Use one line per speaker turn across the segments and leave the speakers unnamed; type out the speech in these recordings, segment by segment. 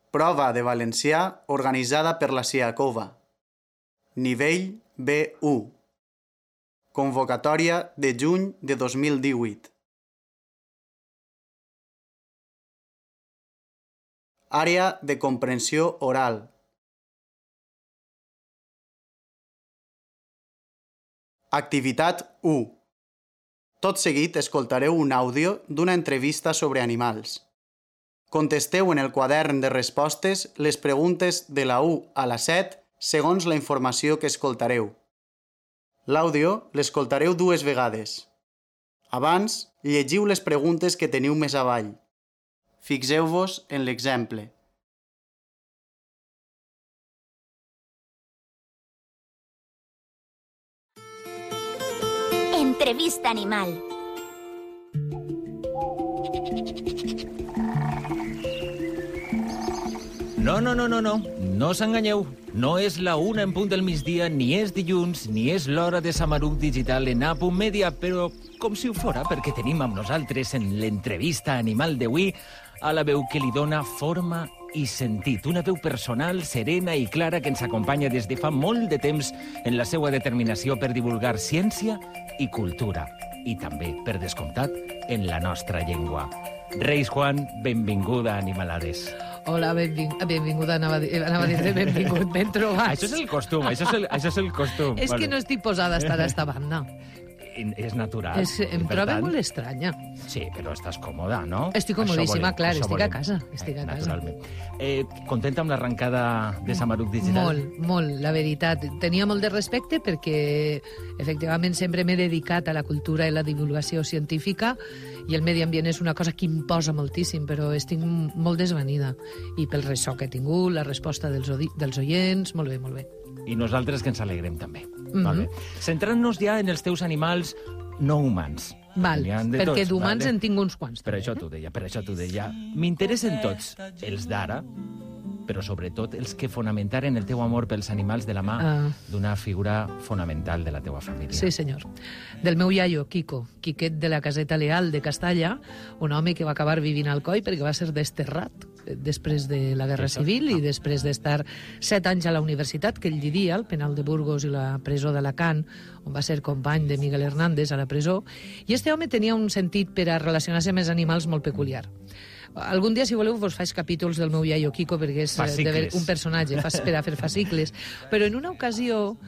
Prova de valencià organitzada per la Siacova. Nivell B1. Convocatòria de juny de 2018. Àrea de comprensió oral. Activitat 1. Tot seguit escoltareu un àudio d'una entrevista sobre animals. Contesteu en el quadern de respostes les preguntes de la 1 a la 7 segons la informació que escoltareu. L'àudio l'escoltareu 2 vegades. Abans, llegiu les preguntes que teniu més avall. Fixeu-vos en l'exemple.
Entrevista animal.
No us enganyeu. No és la 1 en punt del migdia, ni és dilluns, ni és l'hora de Samaruc Digital en A.Media, Media, però com si ho fora, perquè tenim amb nosaltres en l'entrevista animal d'avui a la veu que li dona forma i sentit. Una veu personal, serena i clara que ens acompanya des de fa molt de temps en la seva determinació per divulgar ciència i cultura. I també, per descomptat, en la nostra llengua. Reis Juan, benvinguda a Animalades.
Hola, benvinguda, anava a dir benvingut, ben trobat.
Això és el costum, això és el costum.
És que no estic posada a estar a esta banda.
És natural.
Em trobo molt estranya.
Sí, però estàs còmoda, no?
Estic comodíssima, clar, estic a casa.
Naturalment. Contenta amb l'arrencada de Samaruc Digital?
Molt, la veritat. Tenia molt de respecte perquè, efectivament, sempre m'he dedicat a la cultura i la divulgació científica i el medi ambient és una cosa que em posa moltíssim, però estic molt desvanida. I pel ressò que he tingut, la resposta dels oients, molt bé, molt bé.
I nosaltres que ens alegrem també. Molt bé. Centrant-nos ja en els teus animals no humans.
Val, perquè d'humans en tinc uns quants.
Per això t'ho deia. M'interessen tots els d'ara, però sobretot els que fonamentaren el teu amor pels animals de la mà d'una figura fonamental de la teua família.
Sí, senyor. Del meu iaio, Quiquet de la Caseta Leal de Castalla, un home que va acabar vivint al Coi perquè va ser desterrat després de la Guerra Civil i després d'estar 7 anys a la universitat, que ell diria, al penal de Burgos i la presó d'Alacant, on va ser company de Miguel Hernández a la presó, i este home tenia un sentit per a relacionar-se amb els animals molt peculiar. Algun dia, si voleu, vos faig capítols del meu iaio Quico, perquè és un personatge per a fer fascicles. Però en una ocasió,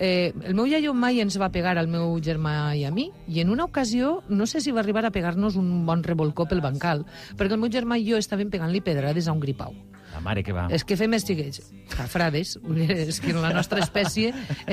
el meu iaio mai ens va pegar al meu germà i a mi, i en una ocasió, no sé si va arribar a pegar-nos un bon revolcó pel bancal, perquè el meu germà i jo estàvem pegant-li pedrades a un gripau.
La mare que va.
És que fem estiguets, cafrades, és que en la nostra espècie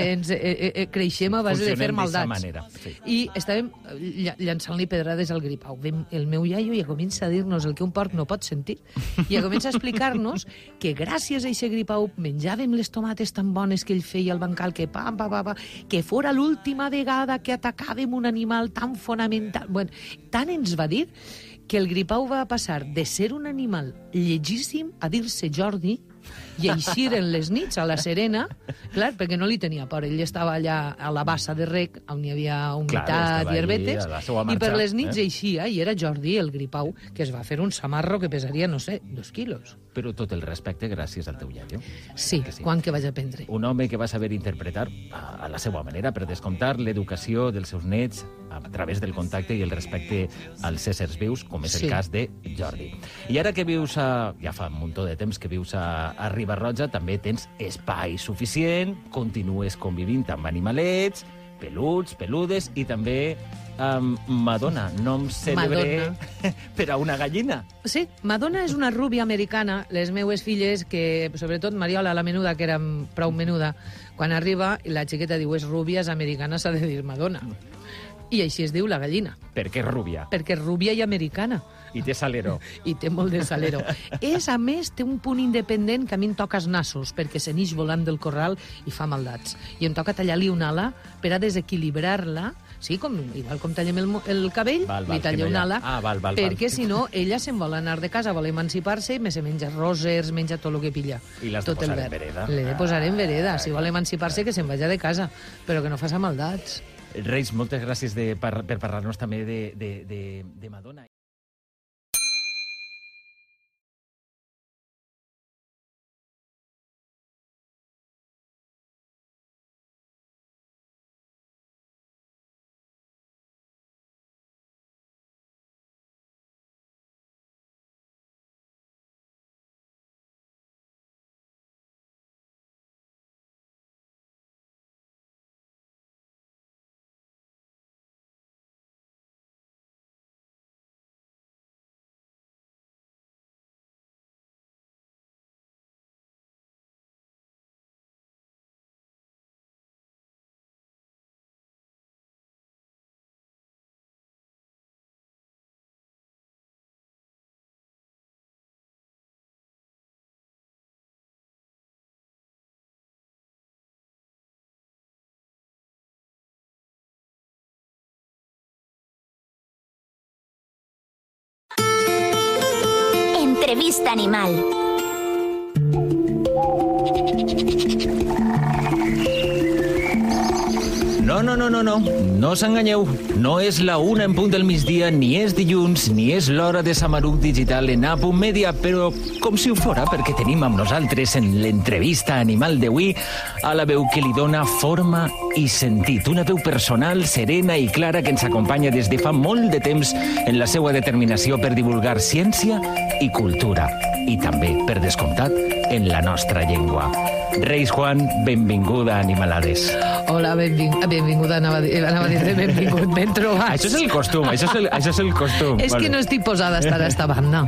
creixem a base de fer maldats.
Sí.
I estàvem llançant-li pedrades al gripau. El meu iaio ja comença a dir-nos el que un porc no pot sentir, i ja comença a explicar-nos que gràcies a aquest gripau menjàvem les tomates tan bones que ell feia al bancal, que que fora l'última vegada que atacàvem un animal tan fonamental. Bueno, tant ens va dir que el gripau va passar de ser un animal llegíssim a dir-se Jordi i eixir en les nits a la Serena, clar, perquè no li tenia por. Ell estava allà a la bassa de rec, on hi havia humitat i herbetes, i per les nits eixia, i era Jordi, el gripau, que es va fer un samarro que pesaria, no sé, 2 quilos.
Però tot el respecte gràcies al teu iaio.
Sí, quan que vaig aprendre.
Un home que va saber interpretar, a la seva manera, per descomptar, l'educació dels seus nets a través del contacte i el respecte als éssers vius, com és el cas de Jordi. I ara que vius ja fa un muntó de temps que vius a Riba-roja, també tens espai suficient, continues convivint amb animalets, peluts, peludes, i també Madonna, nom cèlebre per a una gallina.
Sí, Madonna és una rúbia americana. Les meues filles, que sobretot Mariola, la menuda, que era prou menuda, quan arriba, la xiqueta diu és rúbia, és americana, s'ha de dir Madonna. I així es diu la gallina.
Per què rúbia?
Perquè és rúbia i americana.
I té salero.
I té molt de salero. A més, té un punt independent que a mi em toca els nassos, perquè se n'ix volant del corral i fa maldats. I em toca tallar-li una ala per a desequilibrar-la. Sí, igual com tallem el cabell, li tallem una ala, perquè si no, ella se'n vol anar de casa, vol emancipar-se, i se menja rosers, menja tot el que pilla.
I l'has de posar en vereda.
L'he de posar en vereda. Si vol emancipar-se, que se'n vagi de casa, però que no faça maldats.
Reis, moltes gràcies per parlar-nos també de Madonna.
entrevista animal.
No us enganyeu. No és la 1 en punt del migdia, ni és dilluns, ni és l'hora de Samaruc Digital en A.Media, Media, però com si ho fora, perquè tenim amb nosaltres en l'entrevista animal d'avui a la veu que li dona forma i sentit. Una veu personal, serena i clara que ens acompanya des de fa molt de temps en la seva determinació per divulgar ciència i cultura. I també, per descomptat, en la nostra llengua. Reis Juan, benvinguda a Animalades.
Hola, benvinguda, anava a dir benvingut, ben trobat.
Això és el costum, això és el costum.
És que no estic posada a estar a esta banda.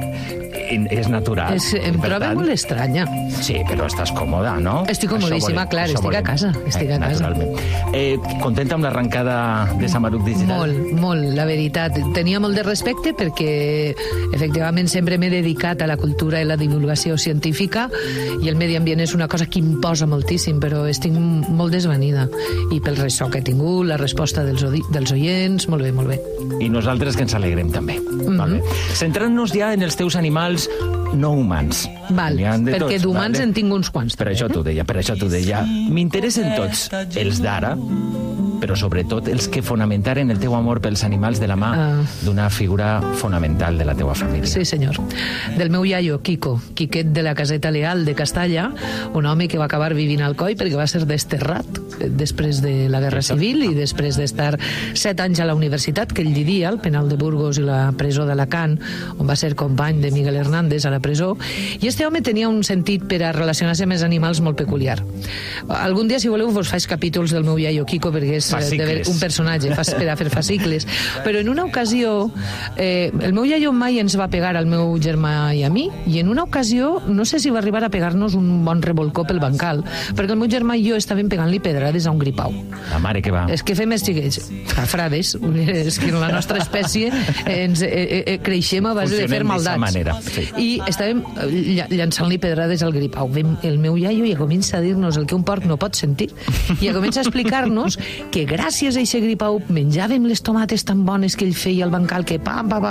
És natural.
Em trobo molt estranya.
Sí, però estàs còmoda, no?
Estic comodíssima, clar, estic a casa. Estic a casa.
Naturalment. Contenta amb l'arrencada de Samaruc Digital?
Molt, la veritat. Tenia molt de respecte perquè, efectivament, sempre m'he dedicat a la cultura i la divulgació científica i el medi ambient és una cosa que em posa moltíssim, però estic molt desvanida. I pel ressò que he tingut, la resposta dels oients, molt bé, molt bé.
I nosaltres que ens alegrem també. Centrant-nos ja en els teus animals no humans.
Val, perquè d'humans en tinc uns quants.
Per això t'ho deia. M'interessen tots els d'ara, però sobretot els que fonamentaren el teu amor pels animals de la mà d'una figura fonamental de la teua família.
Sí, senyor. Del meu iaio, Quico, Quiquet de la caseta Leal de Castalla, un home que va acabar vivint al Coi perquè va ser desterrat després de la Guerra Civil i després d'estar 7 anys a la universitat, que ell diria, al penal de Burgos i la presó d'Alacant, on va ser company de Miguel Hernández a la presó, i este home tenia un sentit per a relacionar-se amb els animals molt peculiar. Algun dia, si voleu, vos faig capítols del meu iaio Quico, perquè és un personatge per a fer fascicles. Però en una ocasió, el meu iaio mai ens va pegar al meu germà i a mi, i en una ocasió, no sé si va arribar a pegar-nos un bon revolcó pel bancal, perquè el meu germà i jo estàvem pegant-li pedrades a un gripau.
La mare que va.
És que fem estiguets, cafrades, és que en la nostra espècie ens creixem a base de fer maldats.
Manera, sí.
I estàvem llançant-li pedrades al gripau. El meu iaio ja comença a dir-nos el que un porc no pot sentir, i ja comença a explicar-nos que gràcies a aquest gripau menjàvem les tomates tan bones que ell feia al bancal, que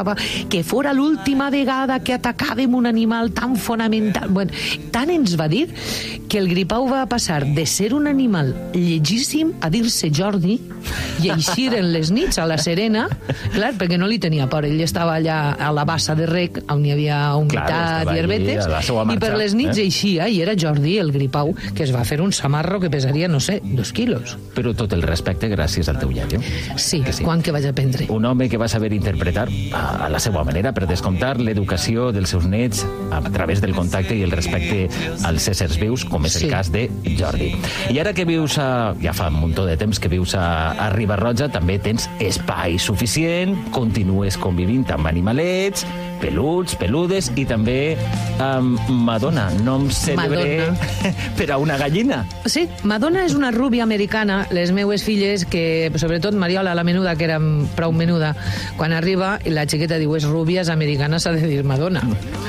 que fora l'última vegada que atacàvem un animal tan fonamental. Bueno, tant ens va dir que el gripau va passar de ser un animal llegíssim a dir-se Jordi i eixir en les nits a la Serena, clar, perquè no li tenia por, ell estava allà a la bassa de rec on hi havia humitat i herbetes, i per les nits eixia i era Jordi, el gripau, que es va fer un samarro que pesaria, no sé, 2 quilos.
Però tot el respecte gràcies al teu iaio.
Sí, quan que vaig aprendre.
Un home que va saber interpretar a la seva manera, per descomptar, l'educació dels seus nets a través del contacte i el respecte als éssers vius, com és el cas de Jordi. I ara que vius ja fa un muntó de temps que vius a Riba-roja, també tens espai suficient, continues convivint amb animalets, peluts, peludes, i també Madonna, nom cèlebre per a una gallina.
Sí, Madonna és una rúbia americana. Les meues filles, que sobretot Mariola, la menuda, que era prou menuda, quan arriba i la xiqueta diu és rúbia, és americana, s'ha de dir Madonna.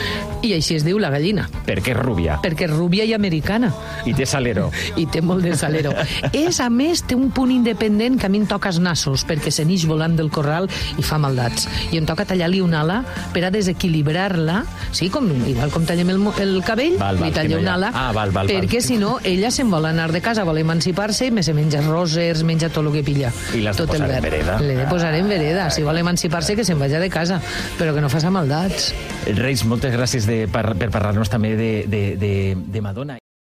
I així es diu la gallina.
Per què rúbia?
Perquè és rúbia i americana.
I té salero.
I té molt de salero. A més, té un punt independent que a mi em toca els nassos, perquè se n'ix volant del corral i fa maldats. I em toca tallar-li una ala per a desequilibrar-la, sí, igual com tallem el cabell, li tallem una ala, perquè si no, ella se'n vol anar de casa, vol emancipar-se, i se menja rosers, menja tot el que pilla.
I l'has de posar en vereda.
L'he de posar en vereda. Si vol emancipar-se, que se'n vagi de casa, però que no faça maldats.
Reis, moltes gràcies per parlar-nos també de Madonna.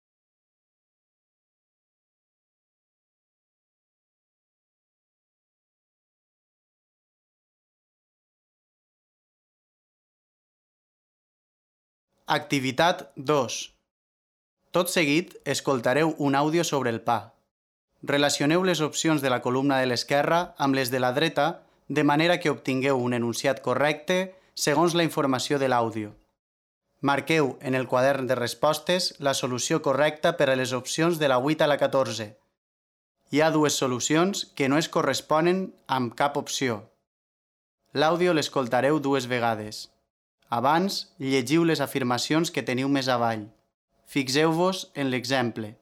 Activitat 2. Tot seguit, escoltareu un àudio sobre el pa. Relacioneu les opcions de la columna de l'esquerra amb les de la dreta, de manera que obtingueu un enunciat correcte segons la informació de l'àudio. Marqueu en el quadern de respostes la solució correcta per a les opcions de la 8 a la 14. Hi ha 2 solucions que no es corresponen amb cap opció. L'àudio l'escoltareu 2 vegades. Abans, llegiu les afirmacions que teniu més avall. Fixeu-vos en l'exemple.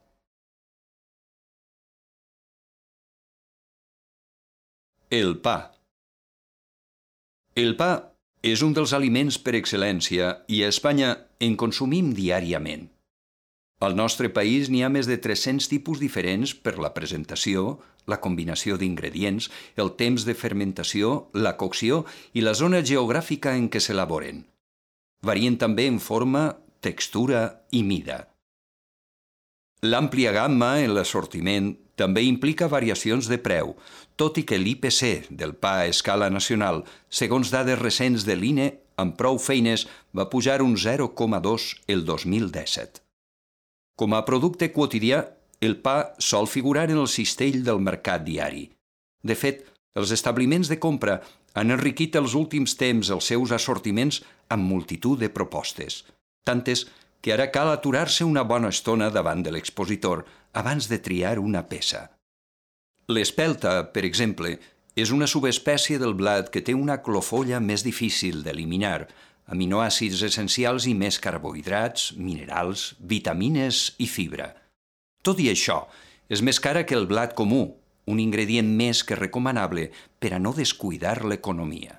El pa. El pa
És un dels aliments per excel·lència i a Espanya en consumim diàriament. Al nostre país n'hi ha més de 300 tipus diferents per la presentació, la combinació d'ingredients, el temps de fermentació, la cocció i la zona geogràfica en què s'elaboren. Varien també en forma, textura i mida. L'àmplia gamma en l'assortiment també implica variacions de preu, tot i que l'IPC del pa a escala nacional, segons dades recents de l'INE, amb prou feines va pujar un 0,2 el 2017. Com a producte quotidià, el pa sol figurar en el cistell del mercat diari. De fet, els establiments de compra han enriquit els últims temps els seus assortiments amb multitud de propostes, tantes que ara cal aturar-se una bona estona davant de l'expositor abans de triar una peça. L'espelta, per exemple, és una subespècie del blat que té una clofolla més difícil d'eliminar, aminoàcids essencials i més carbohidrats, minerals, vitamines i fibra. Tot i això, és més cara que el blat comú, un ingredient més que recomanable per a no descuidar l'economia.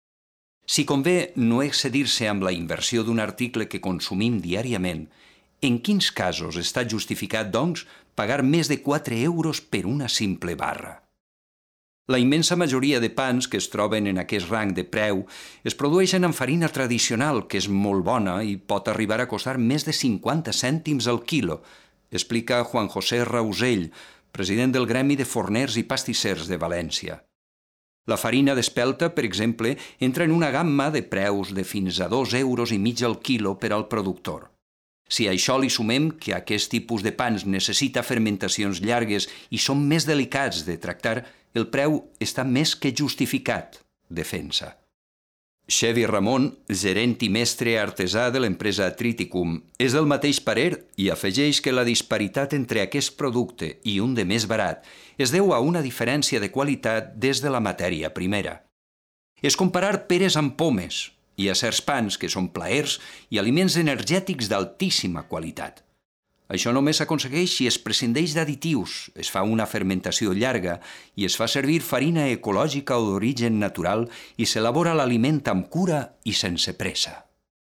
Si convé no excedir-se amb la inversió d'un article que consumim diàriament, en quins casos està justificat, doncs, pagar més de 4 euros per una simple barra? La immensa majoria de pans que es troben en aquest rang de preu es produeixen amb farina tradicional, que és molt bona i pot arribar a costar més de 50 cèntims al quilo, explica Juan José Rausell, president del Gremi de Forners i Pastissers de València. La farina d'espelta, per exemple, entra en una gamma de preus de fins a 2,5 euros al quilo per al productor. Si a això li sumem que aquest tipus de pans necessita fermentacions llargues i són més delicats de tractar, el preu està més que justificat, defensa. Xevi Ramon, gerent i mestre artesà de l'empresa Triticum, és del mateix parer i afegeix que la disparitat entre aquest producte i un de més barat es deu a una diferència de qualitat des de la matèria primera. És comparar peres amb pomes i a certs pans que són plaers i aliments energètics d'altíssima qualitat. Això només s'aconsegueix si es prescindeix d'additius, es fa una fermentació llarga i es fa servir farina ecològica o d'origen natural i s'elabora l'aliment amb cura i sense pressa.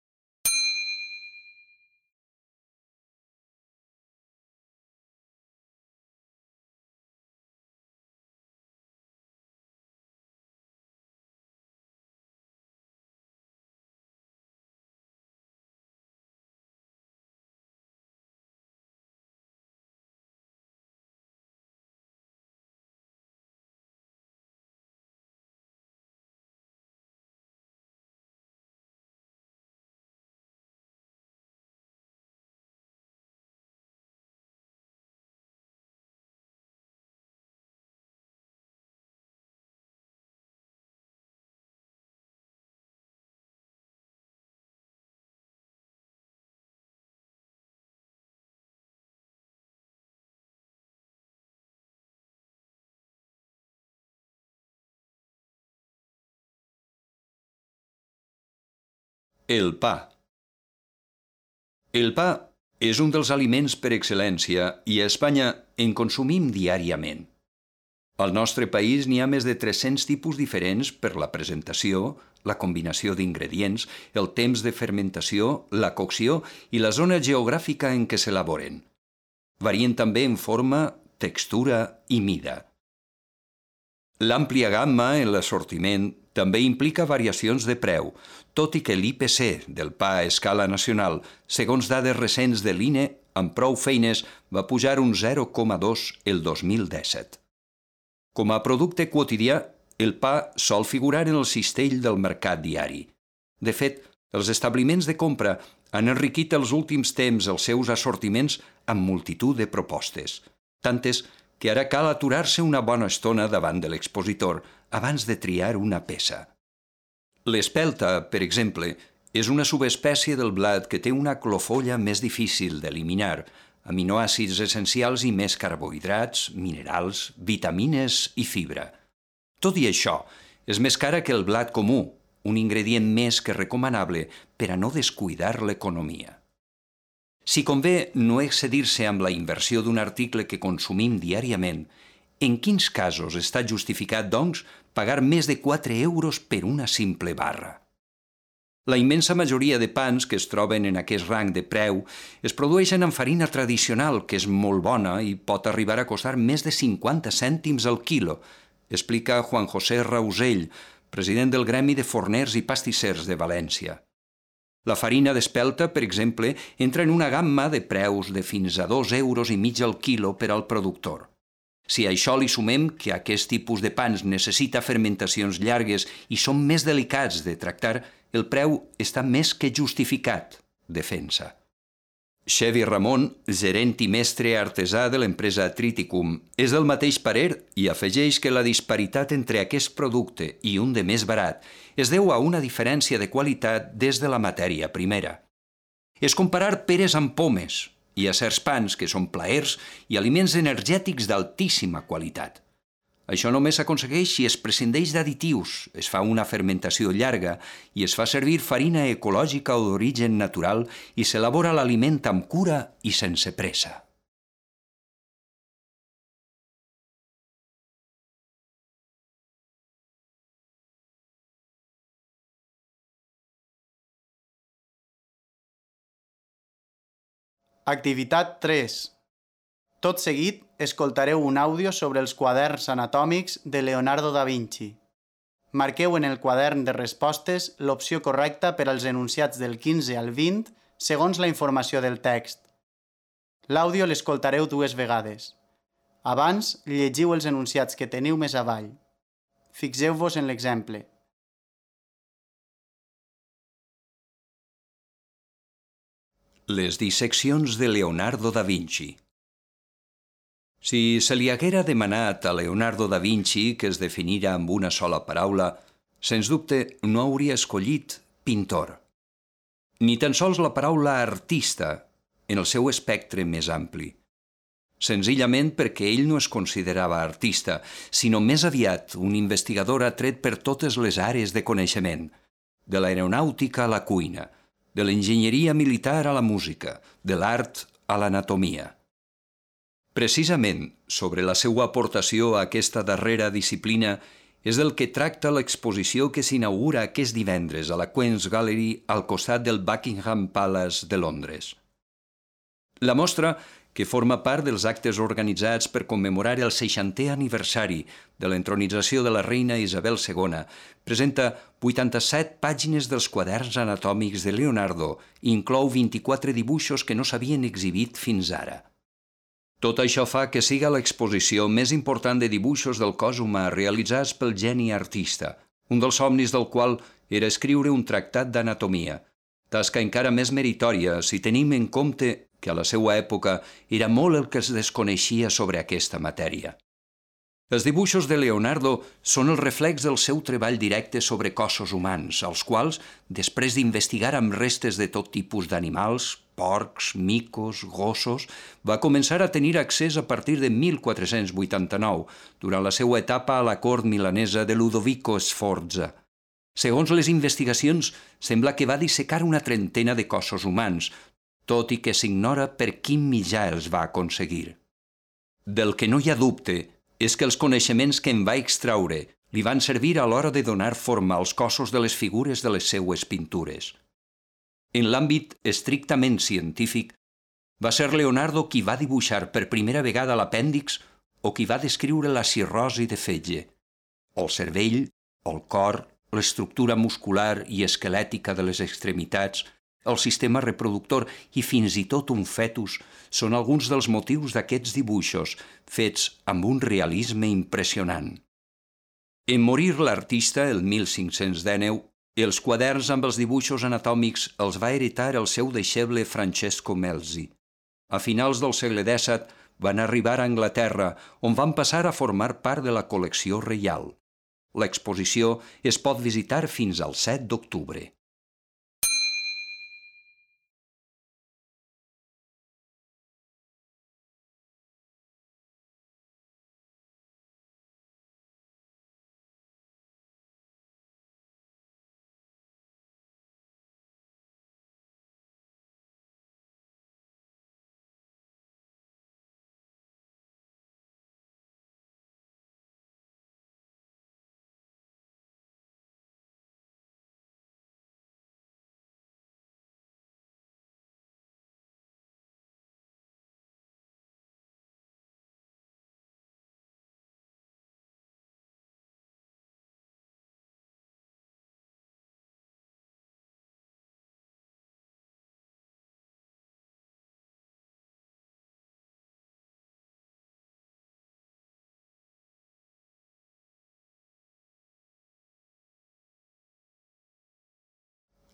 El pa. El pa és un dels aliments per excel·lència i a Espanya en consumim diàriament. Al nostre país n'hi ha més de 300 tipus diferents per la presentació, la combinació d'ingredients, el temps de fermentació, la cocció i la zona geogràfica en què s'elaboren. Varien també en forma, textura i mida. L'àmplia gamma en l'assortiment també implica variacions de preu, tot i que l'IPC del pa a escala nacional, segons dades recents de l'INE, amb prou feines va pujar un 0,2 el 2017. Com a producte quotidià, el pa sol figurar en el cistell del mercat diari. De fet, els establiments de compra han enriquit els últims temps els seus assortiments amb multitud de propostes, tantes que ara cal aturar-se una bona estona davant de l'expositor abans de triar una peça. L'espelta, per exemple, és una subespècie del blat que té una clofolla més difícil d'eliminar, aminoàcids essencials i més carbohidrats, minerals, vitamines i fibra. Tot i això, és més cara que el blat comú, un ingredient més que recomanable per a no descuidar l'economia. Si convé no excedir-se amb la inversió d'un article que consumim diàriament, en quins casos està justificat, doncs, pagar més de 4 euros per una simple barra? La immensa majoria de pans que es troben en aquest rang de preu es produeixen amb farina tradicional, que és molt bona i pot arribar a costar més de 50 cèntims al quilo, explica Juan José Rausell, president del Gremi de Forners i Pastissers de València. La farina d'espelta, per exemple, entra en una gamma de preus de fins a 2,5 € al quilo per al productor. Si a això li sumem que aquest tipus de pans necessita fermentacions llargues i són més delicats de tractar, el preu està més que justificat, defensa. Xevi Ramon, gerent i mestre artesà de l'empresa Triticum, és del mateix parer i afegeix que la disparitat entre aquest producte i un de més barat es deu a una diferència de qualitat des de la matèria primera. És comparar peres amb pomes i a certs pans que són plaers i aliments energètics d'altíssima qualitat. Això només s'aconsegueix si es prescindeix d'additius, es fa una fermentació llarga i es fa servir farina ecològica o d'origen natural i s'elabora l'aliment amb cura i sense pressa.
Activitat 3. Tot seguit, escoltareu un àudio sobre els quaderns anatòmics de Leonardo da Vinci. Marqueu en el quadern de respostes l'opció correcta per als enunciats del 15 al 20 segons la informació del text. L'àudio l'escoltareu 2 vegades. Abans, llegiu els enunciats que teniu més avall. Fixeu-vos en l'exemple.
Les disseccions de Leonardo da Vinci. Si se li haguera demanat a Leonardo da Vinci que es definira amb una sola paraula, sens dubte no hauria escollit pintor. Ni tan sols la paraula artista en el seu espectre més ampli. Senzillament perquè ell no es considerava artista, sinó més aviat un investigador atret per totes les àrees de coneixement, de l'aeronàutica a la cuina, de l'enginyeria militar a la música, de l'art a l'anatomia. Precisament sobre la seva aportació a aquesta darrera disciplina és del que tracta l'exposició que s'inaugura aquest divendres a la Queen's Gallery al costat del Buckingham Palace de Londres. La mostra, que forma part dels actes organitzats per commemorar el 60è aniversari de l'entronització de la reina Isabel II, presenta 87 pàgines dels quaderns anatòmics de Leonardo i inclou 24 dibuixos que no s'havien exhibit fins ara. Tot això fa que siga l'exposició més important de dibuixos del cos humà realitzats pel geni artista, un dels somnis del qual era escriure un tractat d'anatomia, tasca encara més meritòria si tenim en compte que a la seva època era molt el que es desconeixia sobre aquesta matèria. Els dibuixos de Leonardo són el reflex del seu treball directe sobre cossos humans, els quals, després d'investigar amb restes de tot tipus d'animals, porcs, micos, gossos, va començar a tenir accés a partir de 1489, durant la seva etapa a la cort milanesa de Ludovico Sforza. Segons les investigacions, sembla que va dissecar una trentena de cossos humans, tot i que s'ignora per quin mitjà els va aconseguir. Del que no hi ha dubte és que els coneixements que en va extraure li van servir a l'hora de donar forma als cossos de les figures de les seues pintures. En l'àmbit estrictament científic, va ser Leonardo qui va dibuixar per primera vegada l'apèndix o qui va descriure la cirrosi de fetge. El cervell, el cor, l'estructura muscular i esquelètica de les extremitats, el sistema reproductor i fins i tot un fetus són alguns dels motius d'aquests dibuixos, fets amb un realisme impressionant. En morir l'artista, el 1519, els quaderns amb els dibuixos anatòmics els va heretar el seu deixeble Francesco Melzi. A finals del segle XVII van arribar a Anglaterra, on van passar a formar part de la col·lecció reial. L'exposició es pot visitar fins al 7 d'octubre.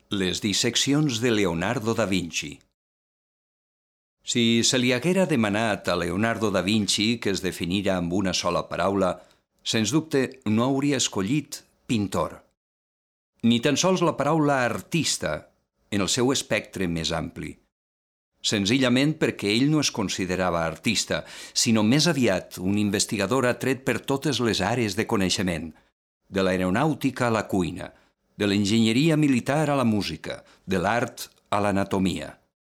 Les disseccions de Leonardo da Vinci. Si se li haguera demanat a Leonardo da Vinci que es definira amb una sola paraula, sens dubte no hauria escollit pintor. Ni tan sols la paraula artista en el seu espectre més ampli. Senzillament perquè ell no es considerava artista, sinó més aviat un investigador atret per totes les àrees de coneixement, de l'aeronàutica a la cuina, de l'enginyeria militar a la música, de l'art a l'anatomia.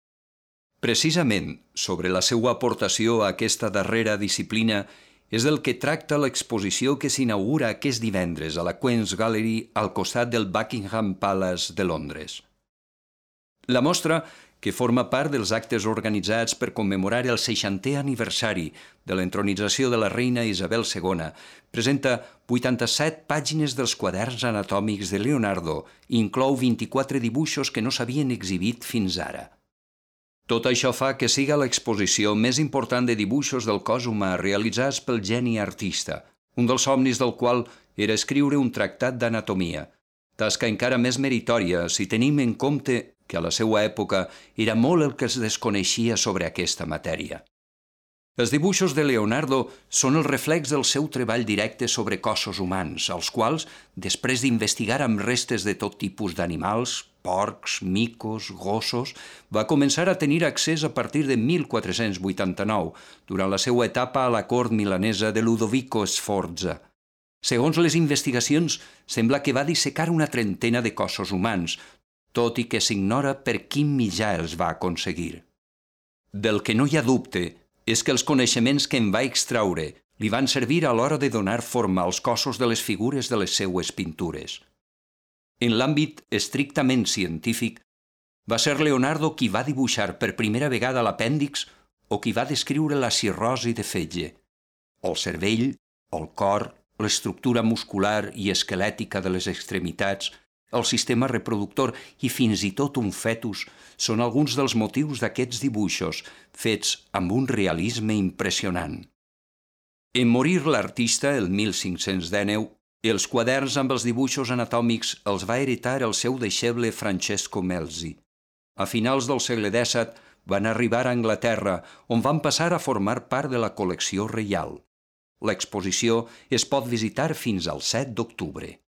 Precisament sobre la seva aportació a aquesta darrera disciplina és del que tracta l'exposició que s'inaugura aquest divendres a la Queen's Gallery al costat del Buckingham Palace de Londres. La mostra, que forma part dels actes organitzats per commemorar el 60è aniversari de l'entronització de la reina Isabel II, presenta 87 pàgines dels quaderns anatòmics de Leonardo i inclou 24 dibuixos que no s'havien exhibit fins ara. Tot això fa que siga l'exposició més important de dibuixos del cos humà realitzats pel geni artista, un dels somnis del qual era escriure un tractat d'anatomia, tasca encara més meritòria si tenim en compte que a la seva època era molt el que es desconeixia sobre aquesta matèria. Els dibuixos de Leonardo són el reflex del seu treball directe sobre cossos humans, als quals, després d'investigar amb restes de tot tipus d'animals, porcs, micos, gossos, va començar a tenir accés a partir de 1489, durant la seva etapa a la cort milanesa de Ludovico Sforza. Segons les investigacions, sembla que va dissecar una trentena de cossos humans, tot i que s'ignora per quin mitjà els va aconseguir. Del que no hi ha dubte és que els coneixements que en va extraure li van servir a l'hora de donar forma als cossos de les figures de les seues pintures. En l'àmbit estrictament científic, va ser Leonardo qui va dibuixar per primera vegada l'apèndix o qui va descriure la cirrosi de fetge, el cervell, el cor, l'estructura muscular i esquelètica de les extremitats, el sistema reproductor i fins i tot un fetus són alguns dels motius d'aquests dibuixos, fets amb un realisme impressionant. En morir l'artista el 1519, els quaderns amb els dibuixos anatòmics els va heretar el seu deixeble Francesco Melzi. A finals del segle XVII van arribar a Anglaterra, on van passar a formar part de la col·lecció reial. L'exposició es pot visitar fins al 7 d'octubre.